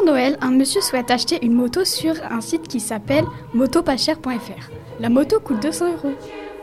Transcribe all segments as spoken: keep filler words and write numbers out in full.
Noël, un monsieur souhaite acheter une moto sur un site qui s'appelle moto pas cher point f r. La moto coûte deux cents euros.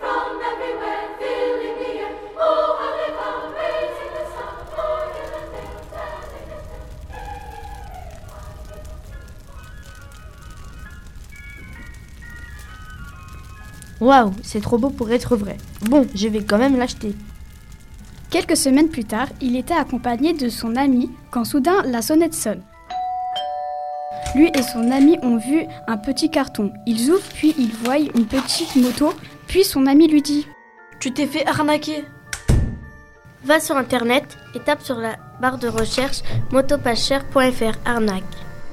Waouh, c'est trop beau pour être vrai. Bon, je vais quand même l'acheter. Quelques semaines plus tard, il était accompagné de son ami quand soudain la sonnette sonne. Lui et son ami ont vu un petit carton. Ils ouvrent puis ils voient une petite moto. Puis son ami lui dit « Tu t'es fait arnaquer !» Va sur internet et tape sur la barre de recherche moto pas cher point f r arnaque.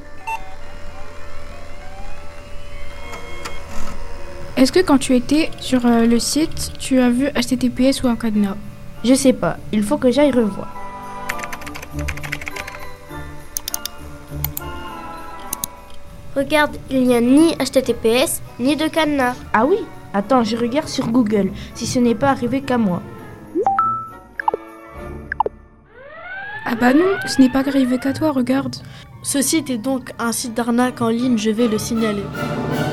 Est-ce que quand tu étais sur euh, le site, tu as vu H T T P S ou un cadenas ? Je sais pas, il faut que j'aille revoir. Regarde, il n'y a ni H T T P S ni de cadenas. Ah oui ? Attends, je regarde sur Google, si ce n'est pas arrivé qu'à moi. Ah bah non, ce n'est pas arrivé qu'à toi, regarde. Ce site est donc un site d'arnaque en ligne, je vais le signaler.